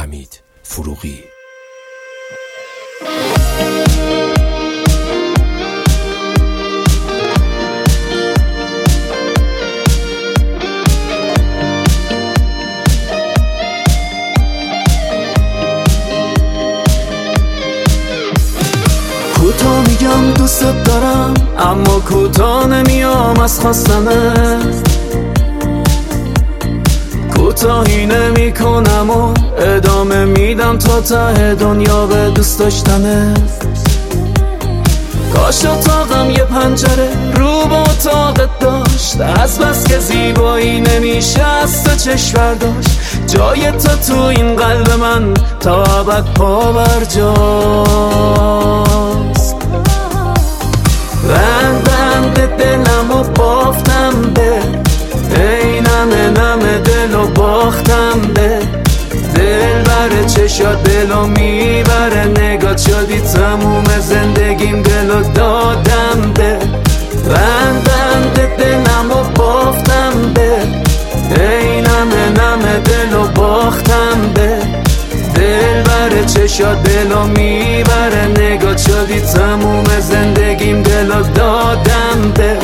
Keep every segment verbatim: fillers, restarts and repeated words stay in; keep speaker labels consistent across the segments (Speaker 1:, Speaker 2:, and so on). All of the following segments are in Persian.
Speaker 1: حمید فروغی.
Speaker 2: کوتاه میگم دوست دارم اما کوتاه نمیام از خواستنت، کوتاهی نمی کنم و ادامه میدم تا ته دنیا به دوست داشتنت. کاش اتاقم یه پنجره رو به اتاقت داشت، از بس که زیبایی نمیشه از تو چشم برداشت. جای تو تو این قلب من تا ابد پا بر جاست. بند بند دلم و بافتم به ای نمه نمه دل و باختم به دل بره چشات دلو میبره، نگات شدی تموم زندگیم دلو دادم به. بند بند دلم و بافتم به ای نمه نمه دل و باختم به دل بره چشات دلو میبره، نگات شدی تموم زندگیم دلو دادم به.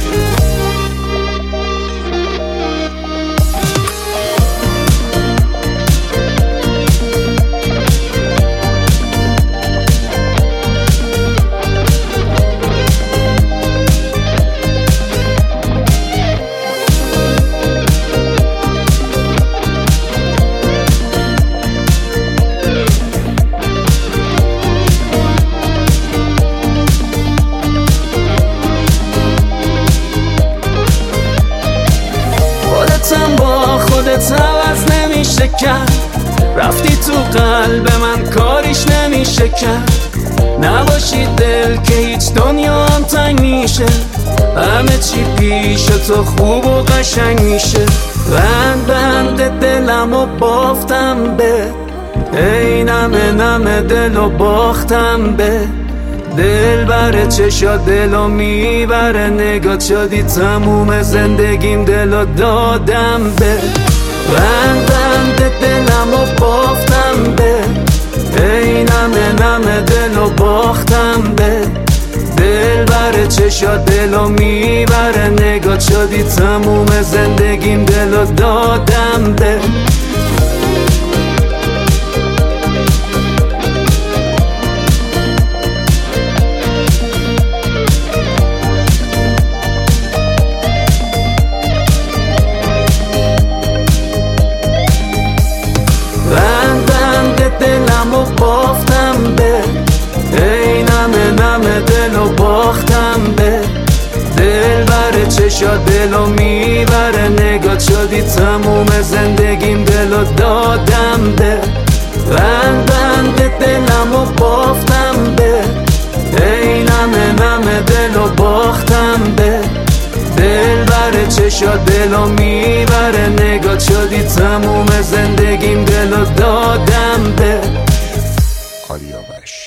Speaker 2: با خودت عوض نمیشه کرد، رفتی تو قلب من کاریش نمیشه کرد. نباشی دل که هیچ دنیا هم تنگ میشه، همه چی پیش تو خوب و قشنگ میشه. بند بند دلم و بافتم به ای نمه نمه دل و باختم به دل بره چشات دلو میبره، نگات شدی تموم زندگیم دلو دادم به. بند بند دلم و بافتم به ای نمه نمه دلو باختم به دل بره چشات دلو میبره، نگات شدی تموم زندگیم دلو دادم به. دلم و بافتم به ای نمه نمه دلو باختم به دل بره چشات دلو میبره، نگات شدی تموم زندگیم دلو دادم به. بند بند دلم و بافتم به ای نمه نمه دلو باختم به دل بره چشات دلو میبره، نگات شدی تموم زندگیم دلو دادم به.
Speaker 1: آریابش.